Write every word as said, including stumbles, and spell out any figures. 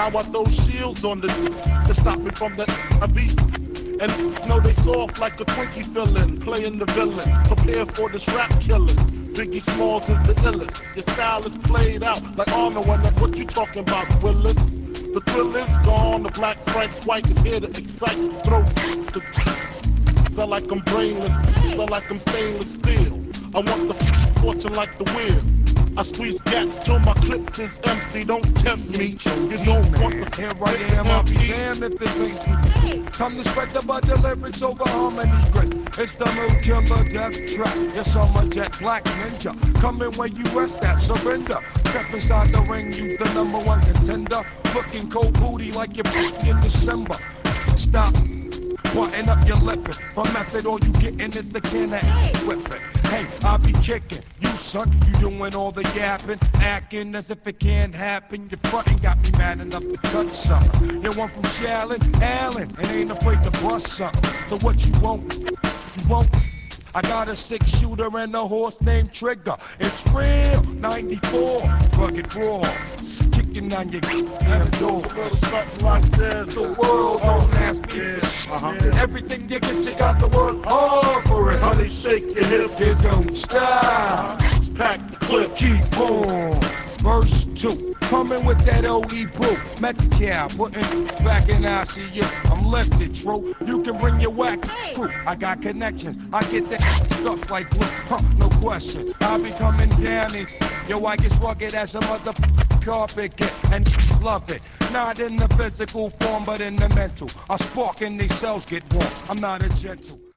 Now I throw shields on the to stop me from the I V. And you know they soft like a Twinkie filling, playing the villain. Prepare for this rap killing. Biggie Smalls is the illest. Your style is played out like Arnold and that what you talking about, Willis? The thrill is gone. The black Frank White is here to excite. Throw the I like I'm brainless. I like I'm stainless steel. I want the fortune like the wheel. I squeeze gats till my clips is empty. Don't tempt me. You don't want the here I am. I'll be damned if it ain't me. Come to spread the bud lyrics over harmony great. It's the new killer death trap. Yes, I'm a jet black ninja. Coming where you rest at, surrender. Step inside the ring, you the number one contender. Looking cold booty like you're in December. Stop. Button up your lippin'. From method, all you gettin' is the can of whippin'. Hey, I be kickin'. You son, you doing all the yapping, acting as if it can't happen. Your frontin' got me mad enough to cut something. You want from Shallon, Allen, and ain't afraid to bust something. So what you want? You won't. I got a six shooter and a horse named Trigger. It's real, ninety-four, rugged raw. Kicking on your damn door. Something like this. The world don't ask me. Uh-huh. Everything you get, you got to work hard for it. Honey, shake your hip. You don't stop. Uh-huh. Pack the clip. Keep on. Verse two. Coming with that O E brew. Metcalf, putting back in I C U. I'm lifted, true. You can bring your whack crew. I got connections. I get that stuff like glue. Huh, no question. I'll be coming down and yo, I get rugged as a mother carpet get and love it. Not in the physical form, but in the mental. I spark and these cells get warm. I'm not a gentle.